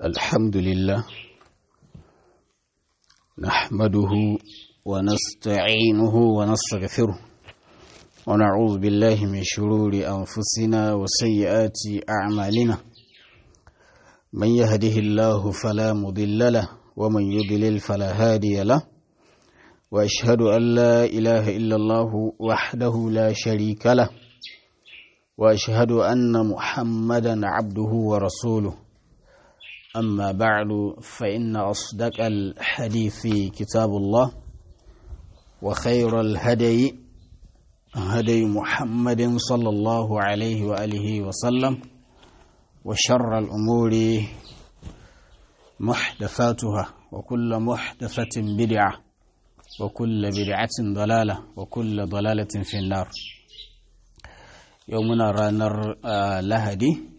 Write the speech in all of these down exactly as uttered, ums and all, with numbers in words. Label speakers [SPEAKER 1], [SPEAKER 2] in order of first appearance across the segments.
[SPEAKER 1] الحمد لله نحمده ونستعينه ونستغفره ونعوذ بالله من شرور أنفسنا وسيئات أعمالنا من يهده الله فلا مضل له ومن يضلل فلا هادي له وأشهد أن لا إله إلا الله وحده لا شريك له وأشهد أن محمدا عبده ورسوله أما بعد فإن أصدق الحديث كتاب الله وخير الهدي هدي محمد صلى الله عليه وآله وسلم وشر الأمور محدثاتها وكل محدثة بدعة وكل بدعة ضلالة وكل ضلالة في النار يومنا رانر آه لهدي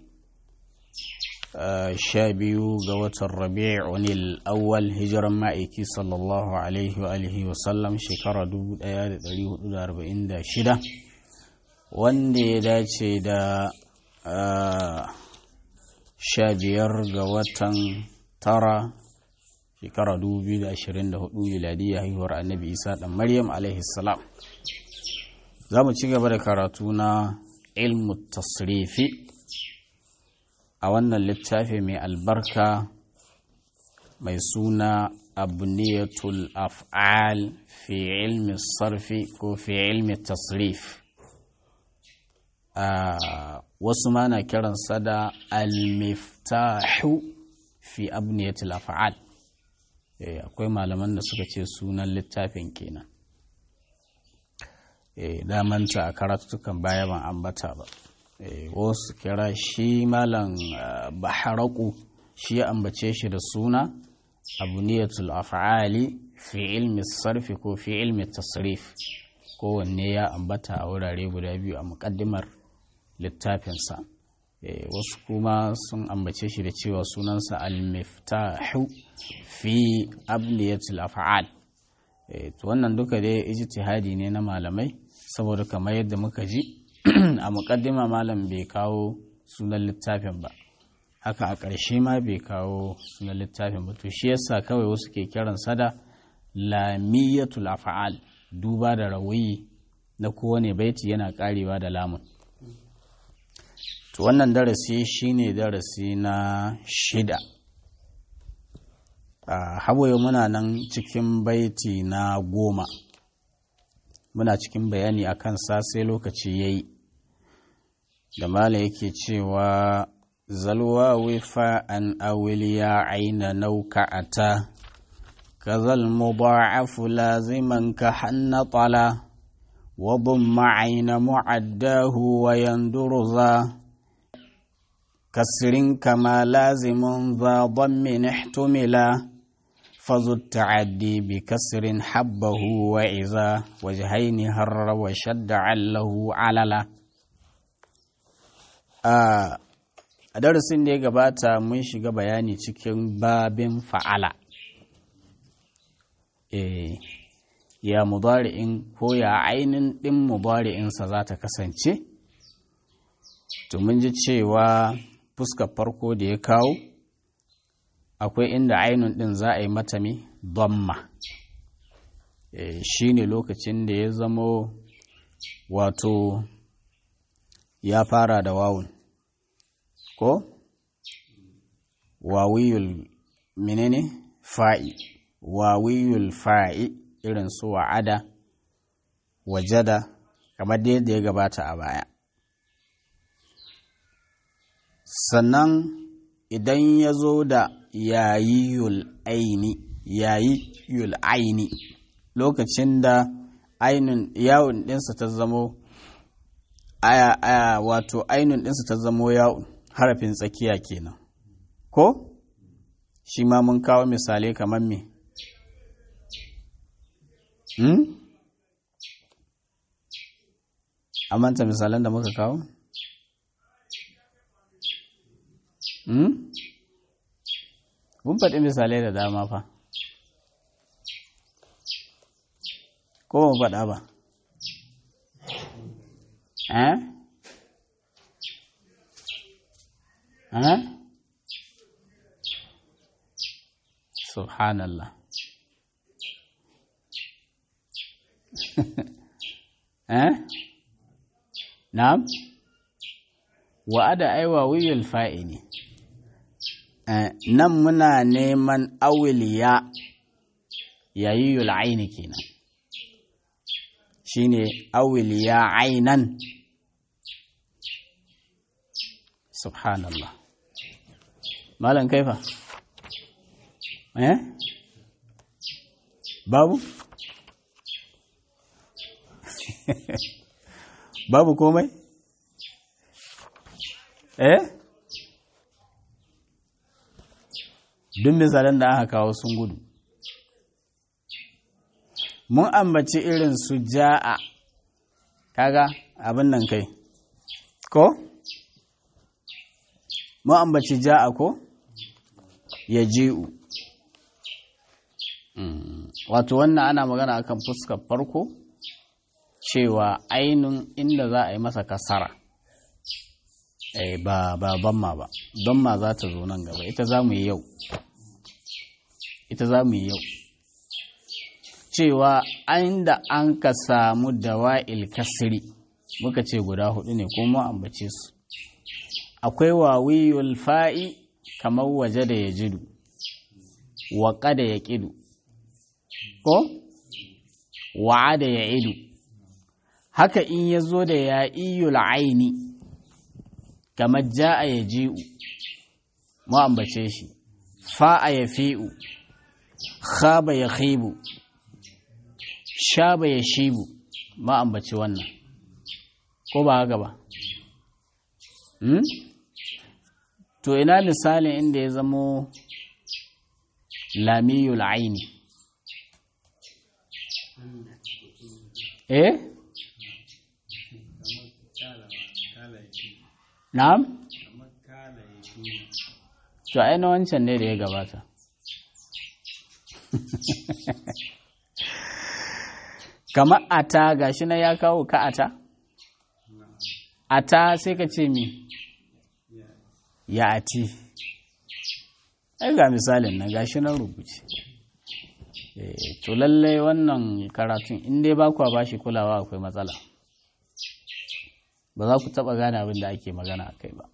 [SPEAKER 1] sha biyu ga watan rabi'un awwal hijiran ma'aiki sallallahu alaihi wa alihi wa sallam shekara dubu ɗaya da ɗari hudu da arba'in da shida wanda ya dace da sha biyar ga watan tara shekara dubu biyu da ashirin da hudu miladiyya haihuwar annabi isa ɗan maryam alaihi salam. Za mu ci gaba da karatu na ilmu tasrifi a wannan littafi mai albarka mai suna abniyatul af'al fi ilmi sarfi ko fi ilmi tasrif, wasu ma na kiransa da al-miftahu fi abniyatul af'al. Akwai malaman da suka ce sunan littafin kenan, damanta a karatutukan baya ban ambata ba. Wasu kira shi malam baharaku shi ya ambace shi da suna abniyatul af'ali fi ilmi sarfi ko fi ilmi tasrif, kowanne ya ambata a wurare guda biyu a muƙaddimar littafinsa. Wasu kuma sun ambace shi da cewa sunansa al-miftahu fi abniyatul af'al. To wannan duka dai ijtihadi ne na malamai, saboda kamar yadda muka ji a muƙaddima malam bai kawo sunan littafin ba, haka a ƙarshe ma bai kawo sunan littafin ba. To shi yasa kawai wasu ke kiran da lamiyatul af'al, duba da rawayi na kowane baiti yana ƙarewa da lamun. To wannan darasi shine darasi na shida. a hawaye muna nan cikin baiti na goma, muna cikin bayani akan sa sai lokaci yayi da mala yake cewa zalwa wifa an awliya aina nauka'ata kazal mudha'afu laziman ka hanna tala wa dhamma aina mu'addahu wa yandurza kasrin kama lazimun dha dhammin ihtumila fazu ta'addi bi kasrin habbahu wa iza wajhaini harra wa shadda allahu alala. a darasin da ya gabata mun shiga bayani cikin babin fa'ala, eh ya mudari'in ko ya ainin din mudari'insa za ta kasance. To mun ji cewa fuskar farko da ya kawo akwai inda ainun din za a yi mata mi dhamma, eh shine lokacin da ya zamo wato ya fara da wawun ko wawiyul menene fa'i, wawiyul fa'i irin su wa'ada wajada, kamar da yadda ya gabata a baya. Sannan idan ya zo da yayiyul aini, yayiyul aini lokacin da ainun yawun ɗinsa ta zamo aya aya wato ainun ɗinsa ta zamo yawun harafin tsakiya kenan ko shi ma mun kawo misalai kamar me hmm? a manta misalan da muka kawo hmm? mun faɗi misalai da dama fa ko mun faɗa ba eh eh subhanallah eh na'am wa'ada aiwa wiyul fa'ili nan muna neman awiliya yayiyul aini kenan shine awiliya ainan subhanallah malam kaifa eh babu babu komai eh duk misalan da aka kawo sun gudu mun ambaci irin su ja'a kaga abin nan kai ko mun ambaci ja'a ko ya ji'u wato wannan ana magana akan fuskar farko cewa ainun inda za a yi masa kasara eh ba ba banma ba banma za ta zo nan gaba ita za mu yi yau ita za mu yi yau cewa inda an ka samu dawa'il kasri muka ce guda hudu ne kuma ambace su akwai wawiyul fa'i kamar waje da ya jidu wa qada ya qidu ko wa'ada ya idu haka in ya zo da ya iyul aini kamar ja'a ya ji'u mu ambace shi fa'a ya fi'u khaba ya khibu shaba ya shibu mu ambace wannan ko ba haka ba hmm? to ina misalin inda ya zamo lamiyul aini eh na'am to ai na wancan ne da ya gabata kamar ata gashi na ya kawo ka ata ata sai ka ce mi ya ati ai ga misalin nan gashi na rubuce to lallai wannan karatun in dai ba kwa bashi kulawa akwai matsala ba za ku taba gane abin da ake magana a kai ba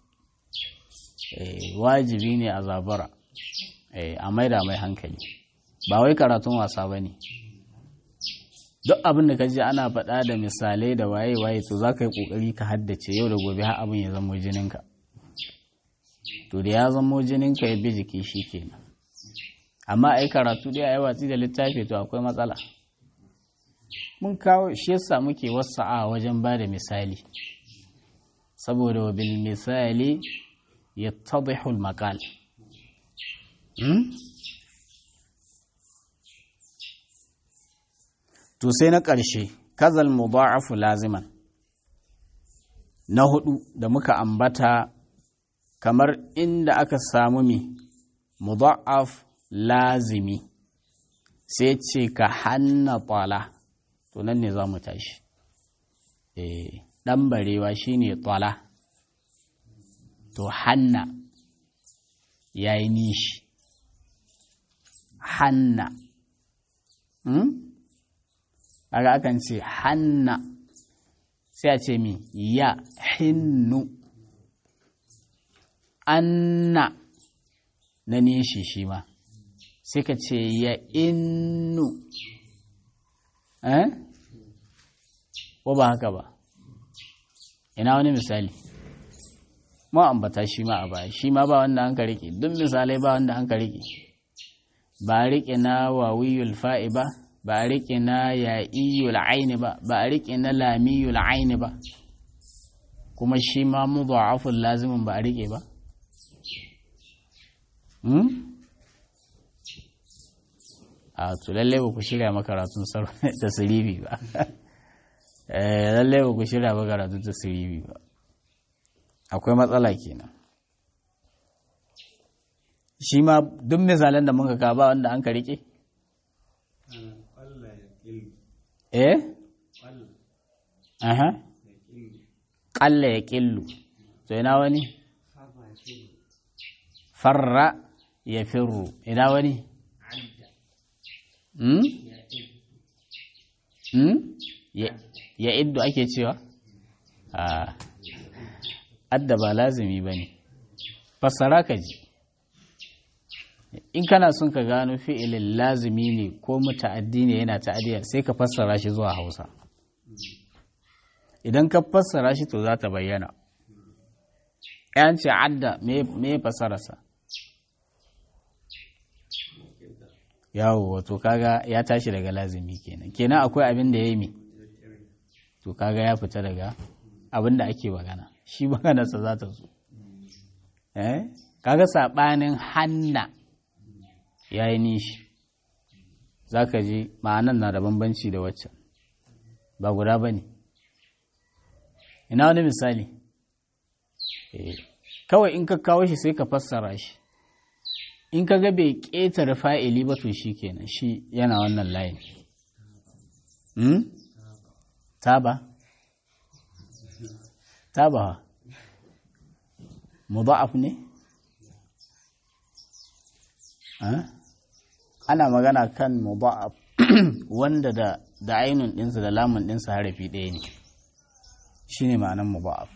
[SPEAKER 1] wajibi ne a zabara a maida mai hankali ba wai karatun wasa ba ne duk abin da ka ji ana faɗa da misalai da waye-waye to za ka yi ƙoƙari ka haddace yau da gobe har abin ya zamo jininka to da ya zamo jininka ya bi jiki shi kenan amma ai karatu dai a yi watsi da littafi to akwai matsala mun kawo shi yasa muke wasa'a wajen ba da misali saboda wa bil misali yattadihu al maqal to sai na ƙarshe kazal mudha'afu laziman na hudu da muka ambata kamar inda aka samu mi mudha'af lazimi sai ce ka hanna tsala to nan ne za mu tashi eh dan barewa shine tsala to hanna yayi nishi hanna hmm? aga akan ce hanna sai a ce mi ya hinnu anna na nishi shi ma sai ka ce ya innu eh ko ba haka ba ina wani misali ma ambata shi ma a baya shi ma ba wanda an ka rike duk misalai ba wanda an ka rike ba rike na wawiyul fa'i ba ba rike na ya'iyul aini ba ba rike na lamiyul aini ba kuma shi ma mudha'aful lazimin ba rike ba hmm a to lalle ba ku shirya makaratun tasirifi ba eh lalle ba ku shirya makaratun tasirifi ba akwai matsala kenan shi ma duk misalan da muka ka ba wanda an ka rike eh aha qalla ya qillu to ina wani farra ya firru ina wani hmm? hmm? ya iddu ake cewa a adda ba lazimi ba ne fassara ka ji in kana son ka gano fi'ilin lazimi ne ko muta'addi ne yana ta'adiyya sai ka fassara shi zuwa hausa idan ka fassara shi to za ta bayyana yan ce adda me fassararsa yawo wato kaga ya tashi daga lazimi kenan kenan akwai abin da ya yi mi to kaga ya fita daga abin da ake magana shi maganarsa za ta zo eh kaga sabanin hanna ya yi nishi za ka ji ma'anan na da bambanci da waccan ba guda ba ne ina wani misali eh kawai in ka kawo shi sai ka fassara shi in ka ga bai ƙetare fa'ili ba to shi kenan shi yana wannan layin hmm? taba taba mudha'af ne ana magana kan mudha'af wanda da da ainun ɗinsa da lamun ɗinsa harafi ɗaya ne shine ma'anar mudha'af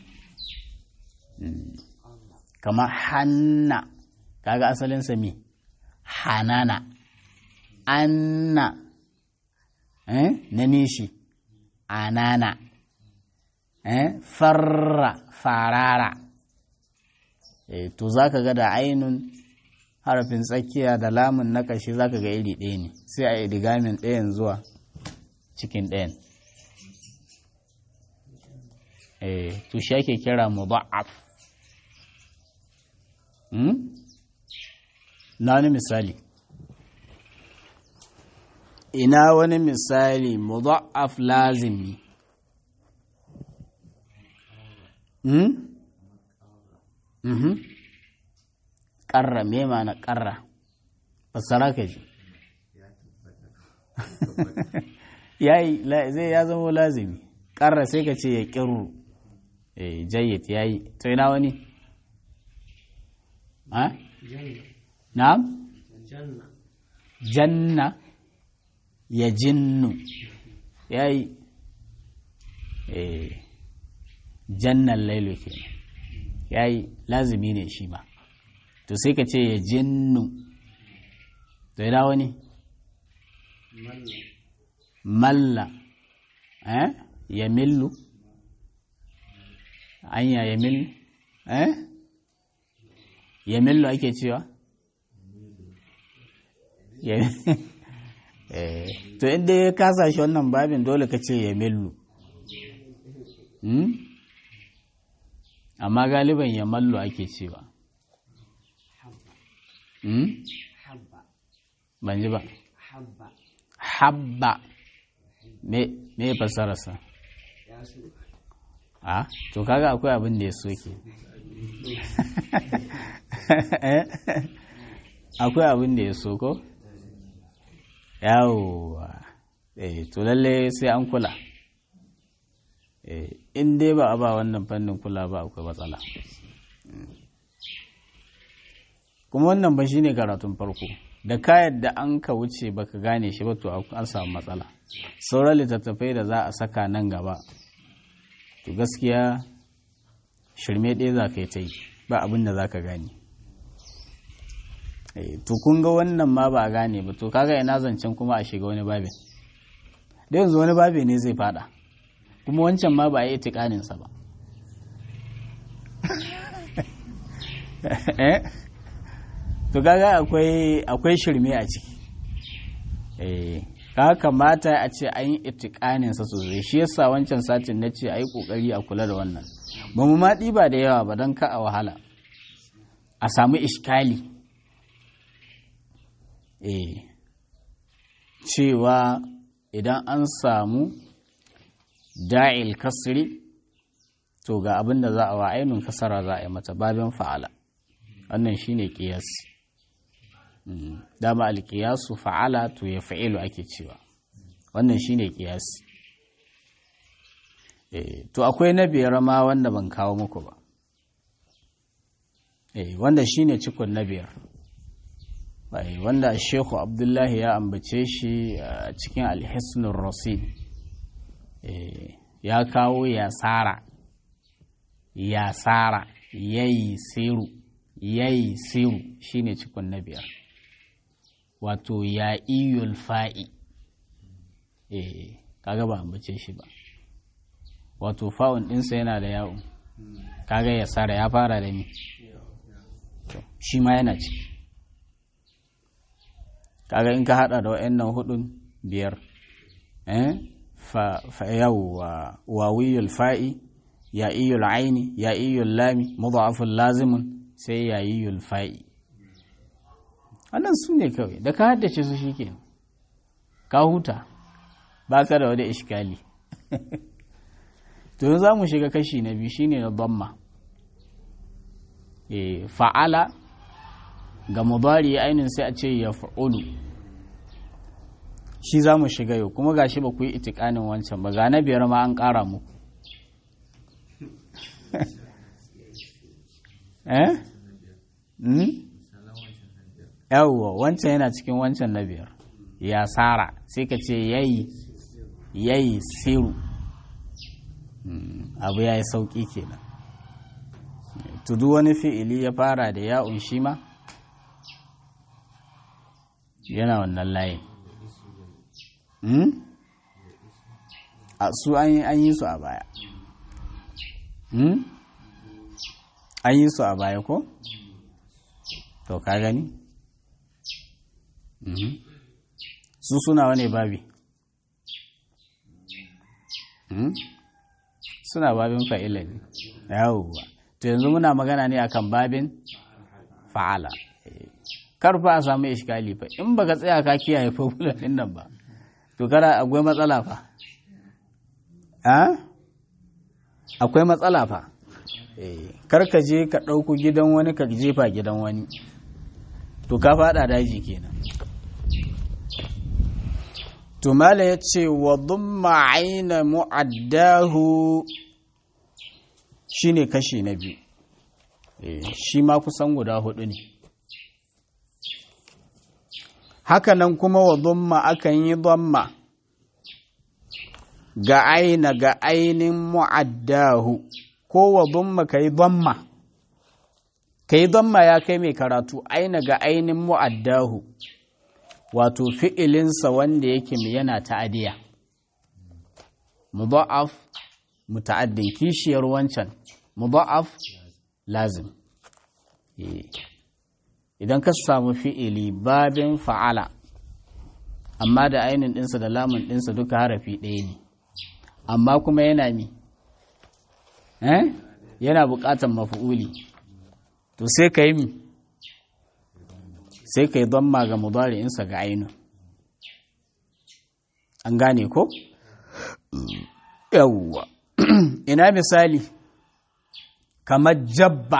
[SPEAKER 1] kama hanna kaga asalin sa me hanana anna eh na nishi anana eh farra farara eh to zaka ga da ainun harafin tsakiya da lamun na ƙarshe zaka ga iri ɗaya ne sai a idgamin ɗayan zuwa cikin ɗayan eh to shi ake kira mudha'af hmm na wani misali ina wani misali mudha'af lazimi hmm mhm ƙarra me ma'ana ƙarra fassara ka ji yayi zai ya zama lazimi ƙarra sai ka ce ya ƙirru eh jayyid yayi to ina wani ha na'am janna janna ya jinnu yayi eh jannan lailu kenan yayi lazimi ne shi ma to sai ka ce ya jinnu to ina wani malla eh ya millu anya ya millu eh ya millu ake cewa eh to inda ya kasa shi wannan babin dole ka ce ya millu hmm? amma galiban ya mallu ake cewa hmm? ban ji ba habba me me fasararsa a to kaga akwai abin da ya soke akwai abin da ya soko yawo eh to lalle sai an kula eh in dai ba a ba wannan fannin kula ba akwai matsala kuma wannan ba shine karatun farko da ka yadda an ka wuce baka gane shi ba to an samu matsala sauran littattafai da za a saka nan gaba to gaskiya shirme ɗaya za ka yi ta yi ba abin da za ka gane to kun ga wannan ma ba a gane ba to kaga ina zancen kuma a shiga wani babin da yanzu wani babi ne zai fada kuma wancan ma ba a yi itikaninsa ba to kaga akwai akwai shirme a ciki eh ka kamata a ce an yi itikaninsa sosai shi yasa wancan satin na ce a yi kokari a kula da wannan ba mu ma ɗiba da yawa ba don ka a wahala a samu iskali eh cewa idan an samu da'il kasri to ga abin da za a wa ainun kasara za a yi mata babin fa'ala wannan shine qiyas dama alqiyasu fa'ala to ya fa'ilu ake cewa wannan shine qiyas eh to akwai na biyar ma wanda ban kawo muku ba eh wanda shine cikon na biyar wanda Sheikhu Abdullahi ya ambace shi a cikin Al-Hisnur Rasid ya kawo yasara yasara yayi siru yayi siru shine cikon na biyar wato ya iyul fa'i eh kaga ba ambace shi ba wato fa'un ɗinsa yana da yawon kaga yasara ya fara da ni shi ma yana ciki kaga in ka hada da wayannan hudun biyar eh fa fa yawwa wawiyul fa'i ya iyul aini ya iyul lami mudha'aful lazimun sai ya iyul fa'i wannan su ne kawai da ka haddace su shikenan ka huta baka da wani iskali to za mu shiga kashi na biyu shine na dhamma eh fa'ala ga mudari ainin sai a ce ya fa'ulu shi za mu shiga yau kuma gashi ba ku yi itikanin wancan ba ga na biyar ma an ƙara muku eh yawwa wancan yana cikin wancan na biyar ya sara sai ka ce yayi yayi siru abu ya yi sauƙi kenan to duk wani fi'ili ya fara da ya'un shi ma yana wannan layin a su an yi su a baya an yi su a baya ko to ka gani su suna wane babi suna babin fa'ila ne yawwa to yanzu muna magana ne akan babin fa'ala karfa a samu iskali fa in baka tsaya ka kiyaye formula din nan ba to kara akwai matsala fa a akwai matsala fa eh kar ka je ka dauko gidan wani ka jefa gidan wani to ka fada daji kenan to mala yace wa dhamma aina mu'addahu shine kashi na biyu eh shi ma kusan guda hudu ne hakanan kuma wa dhamma akan yi dhamma ga aina ga ainin mu'addahu ko wa dhamma kai dhamma kai dhamma ya kai mai karatu aina ga ainin mu'addahu wato fi'ilinsa wanda yake yana ta'adiya mudha'af muta'addin kishiyar wancan mudha'af lazim idan ka samu fi'ili babin fa'ala amma da ainin ɗinsa da lamun ɗinsa duka harafi ɗaya ne amma kuma yana mi eh yana buƙatar maf'uli to sai ka yi mi sai ka yi dhamma ga mudari'insa ga ainu an gane ko yawwa ina misali kamar jabba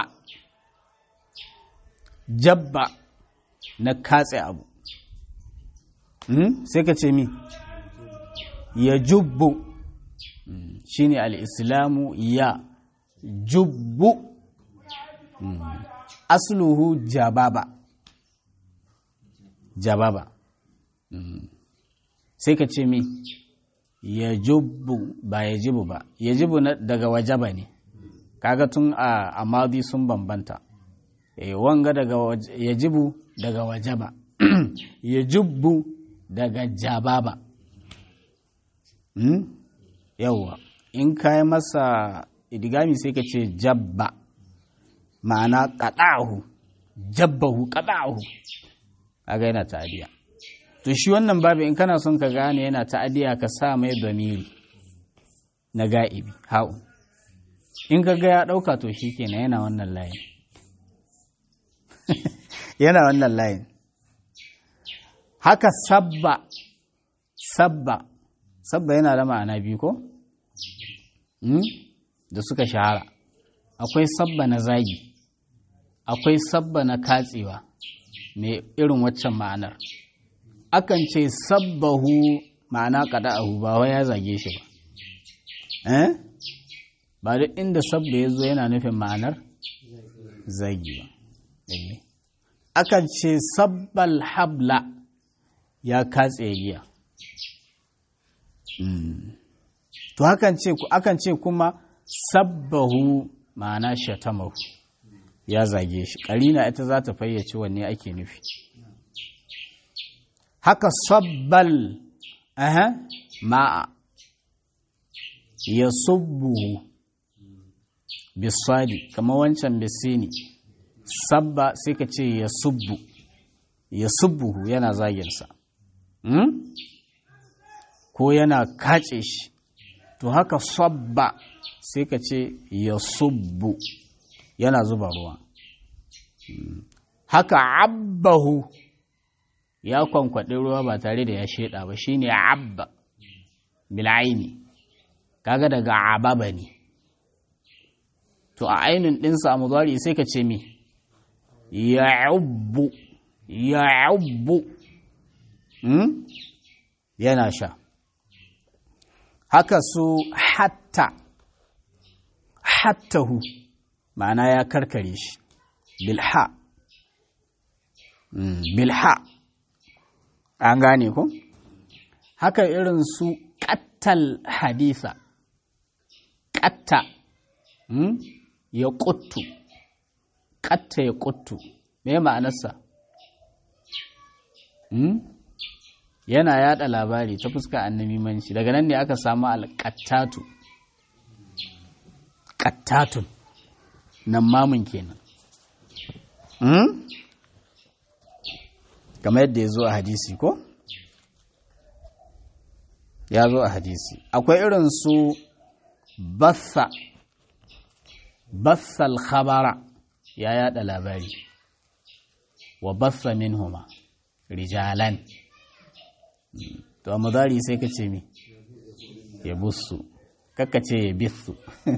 [SPEAKER 1] jabba na katse abu hmm? sai ka ce mi ya jubbu hmm. shine al-islamu ya jubbu hmm. asluhu jababa jababa hmm. sai ka ce mi ya jubbu ba ya jibu ba ya jibu daga wajaba ne kaga tun a amadi sun bambanta e, wanga daga yajibu daga wajaba yajubbu daga jababa hmm? yawwa in kai masa idigami sai ka ce jabba ma'ana qata'ahu jabbahu qata'ahu kaga yana ta'adiya to shi wannan babu in kana son ka gane yana ta'adiya ka sa mai damiri na ga'ibi ha'u in ka ga ya dauka to shikenan yana wannan layin yana wannan layin haka sabba sabba sabba yana da ma'ana biyu ko hmm? da suka shahara akwai sabba na zagi akwai sabba na katsewa mai irin waccan ma'anar akan ce sabbahu ma'ana qada'ahu ba wai ya zage shi ba eh ba duk inda sabba ya zo yana nufin ma'anar zagi ba akan ce sabbal habla ya katse giya. To hakan ce akan ce kuma sabbahu ma'ana shatamahu ya zage shi. Ƙarina ita za ta fayyace wanne ake nufi. Haka sabbal aha ma'a ya subbuhu bisadi kamar wancan bisini sabba sai ka ce ya subbu ya subbuhu yana zaginsa hmm? ko yana kace shi. To haka sabba sai ka ce ya subbu yana zuba ruwa. Haka abbahu ya kwankwaɗi ruwa ba tare da ya sheɗa ba shine abba bil'aini kaga daga ababa ne. To a ainin ɗinsa a mudari sai ka ce mi ya'ubbu ya'ubbu hmm? yana sha. Haka su hatta hattahu ma'ana ya karkare shi bilha mm, bilha an gane ku. Haka irin su qattal haditha qatta mm, ya quttu qatta ya quttu me ma'anarsa mm? yana yada labari ta fuska annabimanci. Daga nan ne aka samu alqattatu qattatun nan mamun kenan hmm? kamar yadda ya zo a hadisi ko ya zo a hadisi. Akwai irin su bassa bassal khabara ya yada labari wa bassa minhuma rijalan. To a mudari sai ka ce mi ya bussu kakka ce ya bissu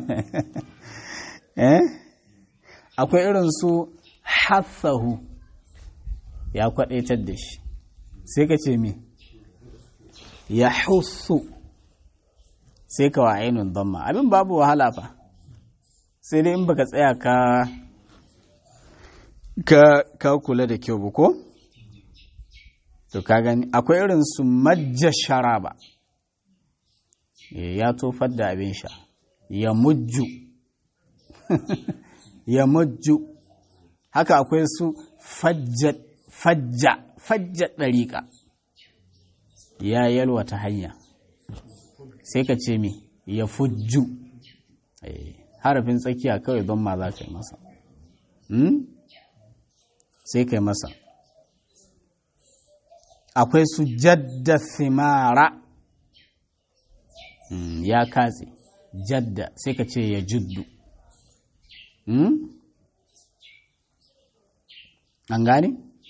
[SPEAKER 1] eh akwai irin su hassahu ya kwadaitar da shi sai ka ce mi ya hussu sai ka wa ainun damma. Abin babu wahala fa sai dai in baka tsaya ka ka ka kula da kyau ba ko. To ka gani akwai irin su majja sharaba ya tofar da abin sha ya mujju ya mujju. Haka akwai su fajja fajja fajja dariqa ya yalwata hanya sai ka ce mi ya fujju harafin tsakiya kawai don ma za ka yi masa hmm? sai ka yi masa. Akwai su jadda thimara mm, ya katse jadda sai ka ce ya juddu mm? an gane?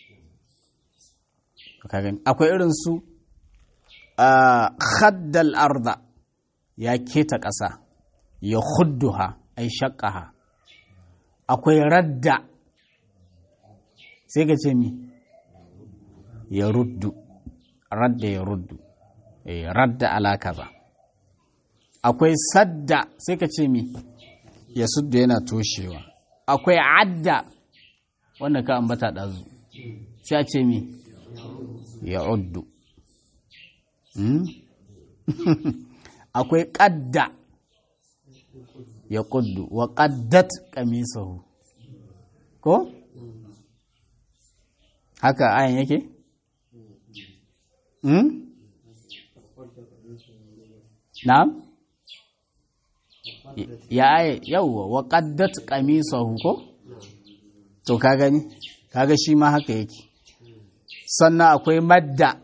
[SPEAKER 1] ka gani akwai irin su uh, khaddal arda ya keta ƙasa ya khudduha ai shaqqaha. Akwai radda sai ka ce mi ya ruddu radda ya ruddu eh, radda ala kaza. Akwai sadda sai ka ce mi ya suddu yana toshewa. Akwai adda wanda ka ambata ɗazu sai a ce mi ya uddu hmm? Akwai ƙadda ya ƙuddu wa ƙaddat ƙamisahu ko haka ayin yake hmm? na'am ya aye yawwa wa ƙaddat ƙamisahu ko to ka gani kaga shi ma haka yake. Sannan akwai madda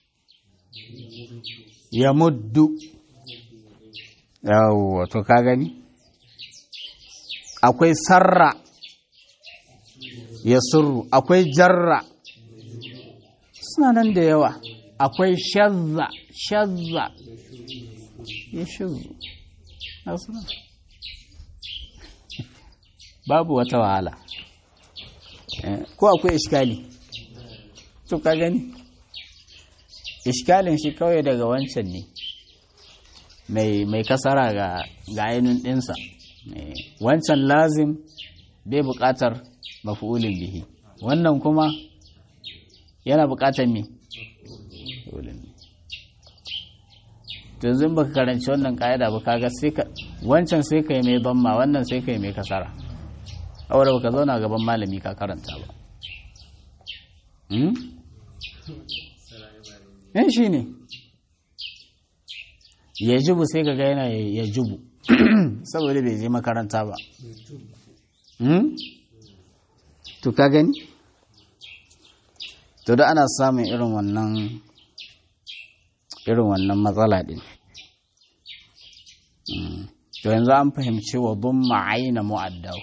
[SPEAKER 1] ya muddu yawwa to ka gani. Akwai sarra ya surru. Akwai jarra suna nan da yawa. Akwai shazza shazza ya shazzu babu wata wahala ko akwai iskali to ka gani iskalin shi kawai daga wancan ne mai mai kasara ga ga ainun dinsa wancan lazim bai buƙatar maf'ulin bihi wannan kuma yana buƙatar me dole ne to yanzu baka karanci wannan ka'ida ba kaga sai ka wancan sai kai mai dhamma wannan sai kai mai kasara saboda baka zauna gaban malami ka karanta ba hmm yan shine yajibu sai kaga yana yajibu saboda bai je makaranta ba hmm to ka gani to da ana samun irin wannan irin wannan matsala din to yanzu an fahimci wa dumma aina mu'addahu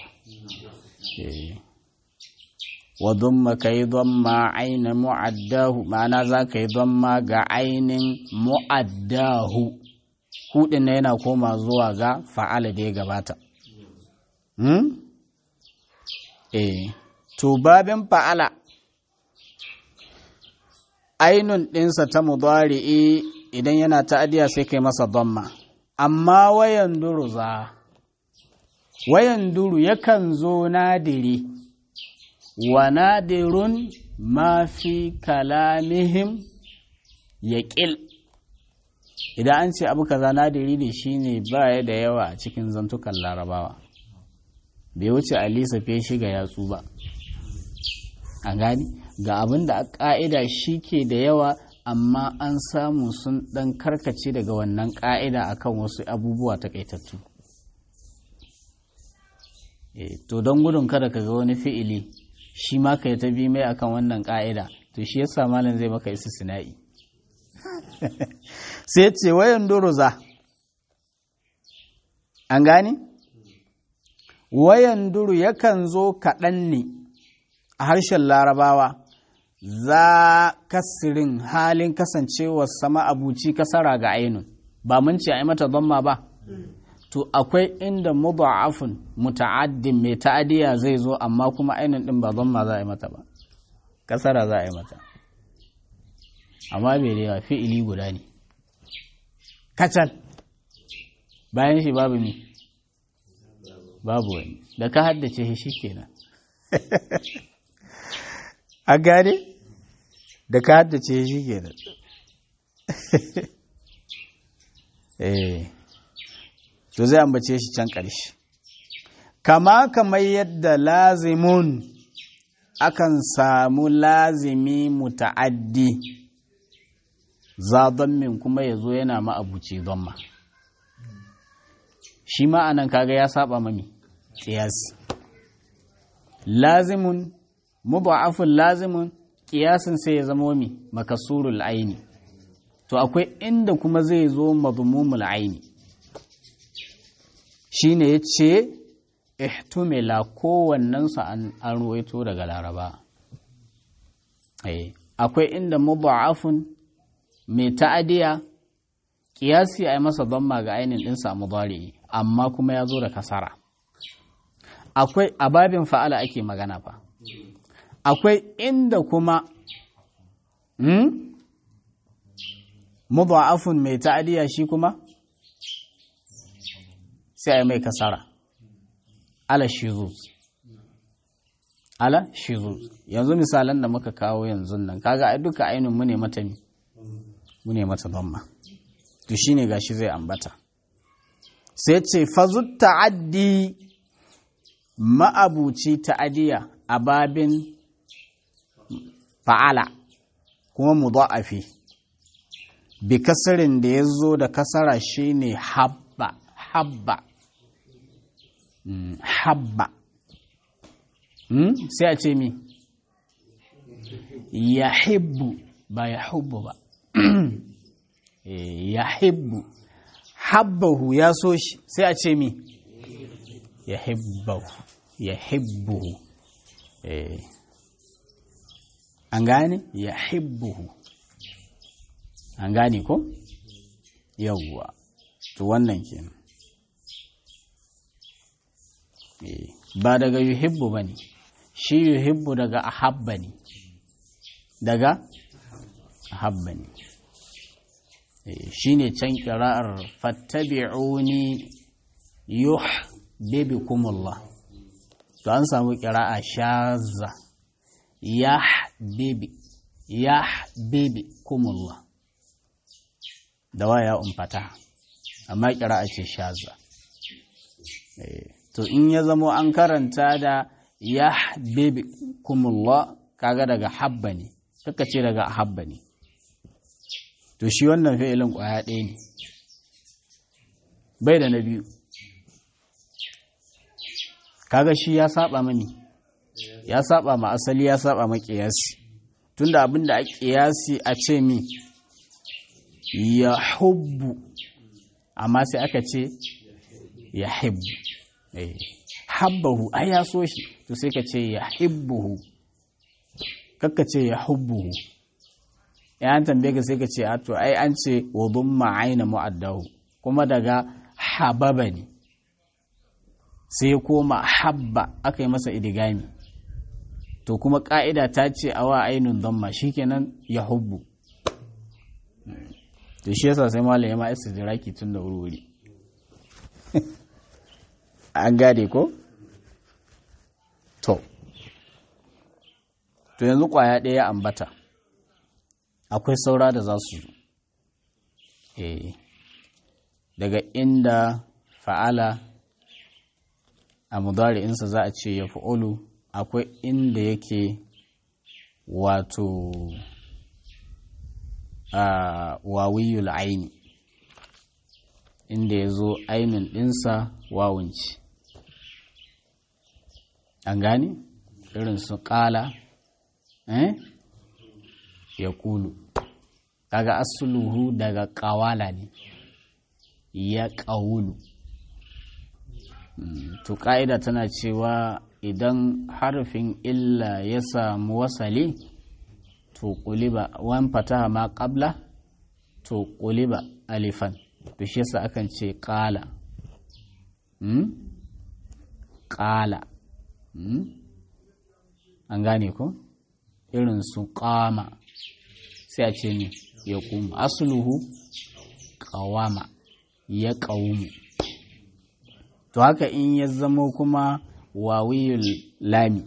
[SPEAKER 1] wa dumma kai dumma aina mu'addahu ma'ana za ka yi dumma ga ainin mu'addahu hudin na yana koma zuwa ga fa'ala da ya gabata hmm? eh to babin fa'ala ainun ɗinsa ta mudari'i idan yana ta'adiya sai kai masa dhamma amma wayan duru za wayan duru yakan zo nadiri wa nadirun ma fi kalamihim yaqil idan an ce abu kaza nadiri ne shine baya da yawa a cikin zantukan larabawa bai wuce alisa fe shiga yatsu ba an gani ga abin da a ƙa'ida shi ke da yawa amma an samu sun ɗan karkace daga wannan ƙa'ida akan wasu abubuwa taƙaitattu. E, to don gudun kada ka ga wani fi'ili shi ma ka yi ta bi mai akan wannan ƙa'ida to shi yasa malam zai maka isi sina'i sai ce wayan duruza an gani wayan duru yakan zo kaɗan ne a harshen larabawa za kasirin halin kasancewar sama abuci kasara ga ainun ba mun ce a yi mata dhamma ba to akwai inda mudha'afun muta'addin mai ta'adiya zai zo amma kuma ainun din ba dhamma za a yi mata ba kasara za a yi mata amma bai da yawa fi'ili guda ne kacal bayan shi babu ne babu wani da ka haddace shi kenan a gane da ka haddace shi ke da eh to zai ambace shi can ƙarshe kama kamar yadda lazimun akan samu lazimi muta'addi za min kuma ya zo yana ma'abuci dhamma shi ma'anan kaga ya saba mami ƙiyasi lazimun mudha'afun lazimun kiyasin sai ya zama mi makasurul aini to akwai inda kuma zai zo madmumul aini shine yace ihtumila kowannen sa an ruwaito daga laraba eh akwai inda mudha'afun mai ta'adiya kiyasi ai masa dhamma ga ainin din sa mudari amma kuma ya zo da kasara akwai ababin fa'ala ake magana fa akwai inda kuma hmm? mudha'afun mai ta'adiya shi kuma sai mai kasara ala shizuz ala shizuz yanzu misalan da muka kawo yanzu nan kaga ai duka ainun mu ne mata mi mu ne mata dhamma to shine gashi zai ambata sai ce fazu ta'addi ma'abuci ta'adiya a babin fa'ala kuma mudha'afi bi kasarin da ya zo da kasara shine habba habba mm, habba mm? sai a ce mi yahibbu ba yahubbu ba yahibbu habbahu ya so shi sai a ce mi yahibbahu yahibbuhu eh an gane ya hibbuhu an gane ko yawwa to wannan kenan eh ba daga yuhibbu bane shi yuhibbu daga ahabba ne daga ahabba ne eh shine can qira'ar fattabi'uni yuhibbukumullah to an samu qira'a shazza ya bibi ya bibi kumullah da waya umfata amma kira'a ce shaza to in ya zamo an karanta da ya bibi kumullah kaga daga habba ne kaka ce daga habba ne to shi wannan fi'ilin kwaya ɗaya ne bai da na biyu kaga shi ya saba mani ya saba ma asali ya saba ma kiyasi tunda abinda a kiyasi a ce mi ya hubbu amma sai aka ce ya hibbu eh habbahu ai ya so shi to sai ka ce ya hibbuhu kakka ce ya hubbuhu ya an tambaye ka sai ka ce a to ai an ce wa dumma aina mu'addahu kuma daga hababa ne sai ya koma habba aka yi masa idigami to kuma ƙa'ida ta ce awa ainun damma shikenan ya hubbu to shi yasa sai malam ya ma istidraki tun da wuri an gade ko to to yanzu ƙwaya ɗaya ambata akwai saura da za su zo eh daga inda fa'ala a mudari'insa za a ce ya fa'ulu akwai inda yake wato a wawiyul aini inda ya zo ainin ɗinsa wawunci an gani irin su ƙala eh ya kulu kaga asuluhu daga ƙawala ne ya ƙawulu to ƙa'ida tana cewa idan harfin illa ya samu wasali to ƙuliba wan fataha ma ƙabla to ƙuliba alifan to shi yasa akan ce ƙala ƙala an gane ko irin su ƙama sai a ce ne ya kuma asuluhu ƙawama ya ƙawumu to haka in ya zama kuma wawiyul lami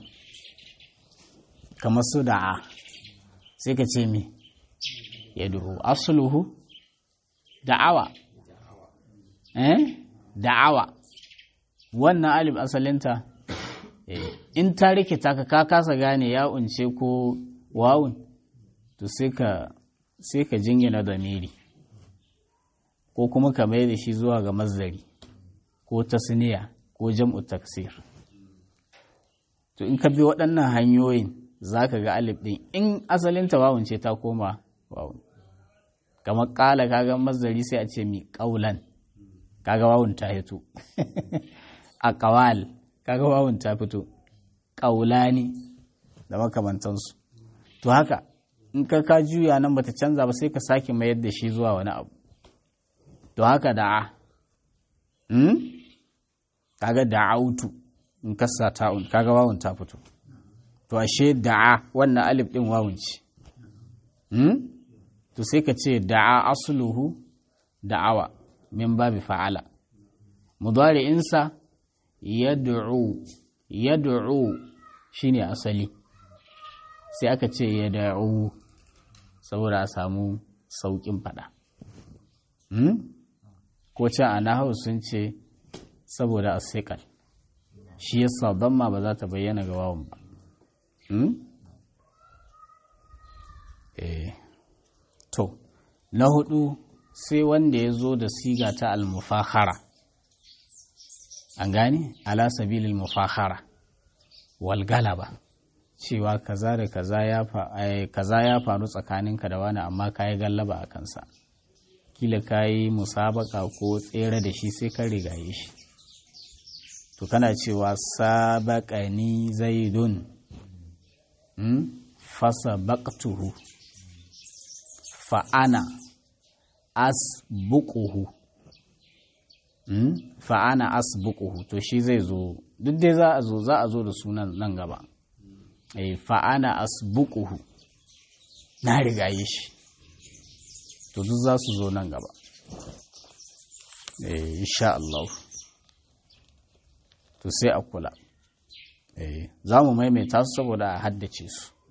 [SPEAKER 1] kamar su da'a sai ka ce me ya du'u asluhu da'awa eh da'awa wannan alif asalinta in ta rikita ka ka kasa gane ya unce ko wawun to sai ka sai ka jingina damiri ko kuma ka mai da shi zuwa ga mazdari ko tasniya ko jam'u taksir to in ka bi waɗannan hanyoyin za ka ga alif ɗin in asalinta wawun ce ta koma wawun kamar ƙala kaga mazdari sai a ce mi ƙaulan kaga wawun ta fito a ƙawal kaga wawun ta fito ƙaulani da makamantansu to haka in ka ka juya nan bata canza ba sai ka sake mayar da shi zuwa wani abu to haka da'a hmm? kaga da'autu in kasa ta'un kaga wawun ta fito to ashe da'a wannan alif din wawun ce hmm? to sai ka ce da'a asluhu da'awa min babi fa'ala mudari'insa yad'u yad'u shine asali sai aka ce yad'u saboda a samu saukin fada hmm? ko can a nahawu sun ce saboda asiqal shi yasa damma ba za ta bayyana ga wawan ba hmm? eh to na hudu sai wanda ya zo da siga ta al-mufakhara an gane ala sabilil mufakhara wal galaba cewa kaza da kaza ya fa kaza ya faru tsakaninka da wani amma kai gallaba a kansa kila kai musabaka ko tsere da shi sai ka rigaye shi to kana cewa sabaqani zaidun hmm? fasabaqtuhu fa ana asbuquhu hmm? fa ana asbuquhu to shi zai zo duk dai za a zo za a zo da sunan nan gaba eh fa ana asbuquhu na rigaye shi to duk za su zo nan gaba eh insha Allah to sai a kula eh za mu maimaita su saboda a haddace su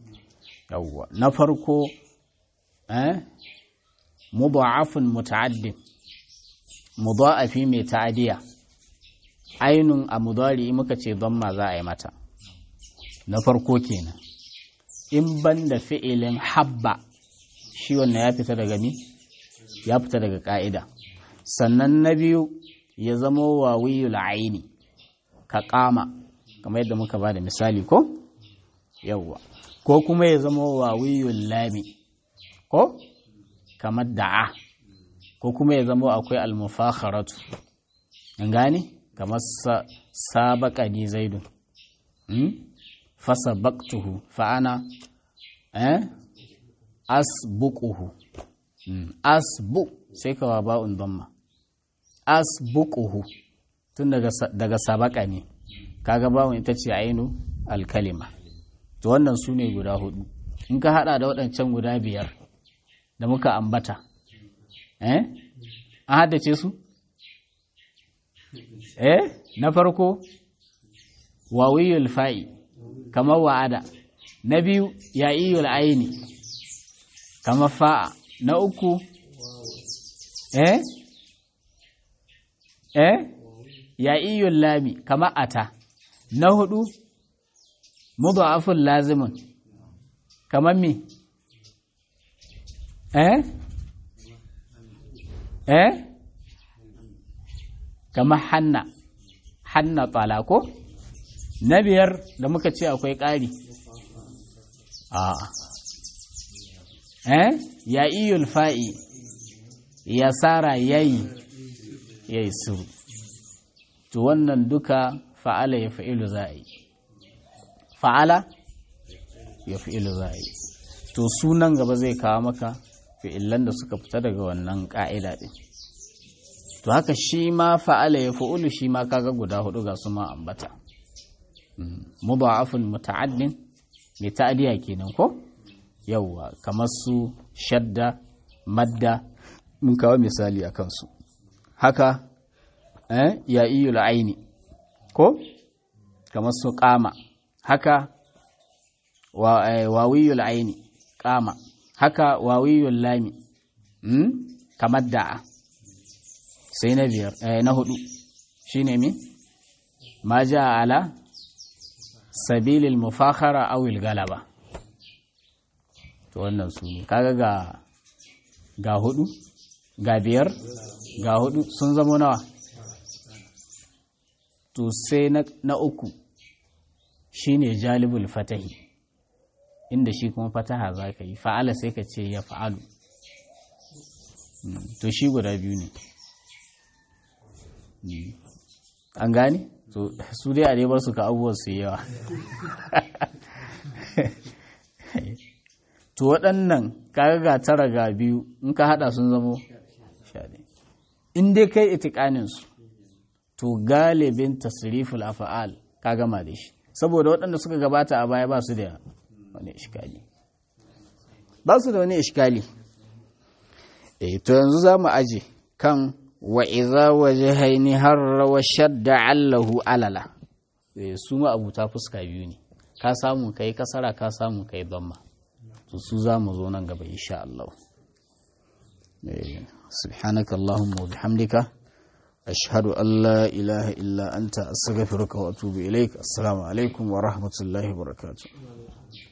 [SPEAKER 1] yawwa na farko eh mudha'afun muta'addin mudha'afi mai ta'adiya ainun a mudari muka ce dhamma za a yi mata na farko kenan in banda fi'ilin habba shi wannan ya fita daga ni ya fita daga ka'ida sannan na biyu ya zama wawiyul aini ka kama kamar yadda muka bada misali ko yawwa ko kuma ya zama wawiyul lami ko kamar da'a ko kuma ya zama akwai al-mufakharatu an gane kamar sabaqani zaidun hmm? fasabaqtuhu fa ana eh asbuquhu hmm. asbu sai ka wa ba'un damma asbuquhu tun daga daga sabaqa ne kaga ba'un ita ce ainu al-kalima to wannan sune guda hudu in ka hada da waɗancan guda biyar da muka ambata eh an haddace su eh na farko wawiyul fa'i kamar wa'ada na biyu ya'iyul aini kamar fa'a na uku eh eh ya'iyul lami kamar ata na hudu mudha'aful lazimun kamar me eh eh kamar hanna hanna talako na biyar da muka ce akwai ƙari a eh ya iyul fa'i ya sara yayi yayi suru to wannan duka fa'ala ya fa'ilu za'i fa'ala ya fa'ilu za'i to sunan gaba zai kawo maka fi'illan da suka fita daga wannan ƙa'ida ɗin to haka shi ma fa'ala ya fa'ulu shi ma kaga guda hudu ga su ma ambata mudha'afun muta'addin mai ta'adiya kenan ko yawwa kamar su shadda madda mun kawo misali a kansu haka eh ya iyul aini ko kamar su qama haka wa wawiyul aini qama haka wawiyul lami hmm? kamar da'a sai na biyar eh, na hudu shine me ma ja ala sabilil mufakhara aw al galaba to wannan su ne kaga ga ga hudu ga biyar ga hudu sun zama nawa to sai na, na uku shine jalibul fatahi inda shi kuma fataha za ka yi fa'ala sai ka ce ya fa'alu to shi guda biyu ne an gane to su dai a dai bar su ka abubuwan su yawa to waɗannan kaga ga tara ga biyu in ka hada sun zamo sha ɗaya in dai kai itiƙanin su to galibin tasriful af'al ka gama da shi saboda waɗanda suka gabata a baya ba su da wani iskali ba su da wani iskali eh to yanzu za mu aje kan wa iza wajhaini harra wa shadda allahu alala eh su ma abuta fuska biyu ne ka samu kai kasara ka samu kai damma to su za mu zo nan gaba insha Allah eh subhanaka allahumma wa bihamdika ashhadu an la ilaha illa anta astaghfiruka wa atubu ilaik assalamu alaikum wa rahmatullahi wa barakatuh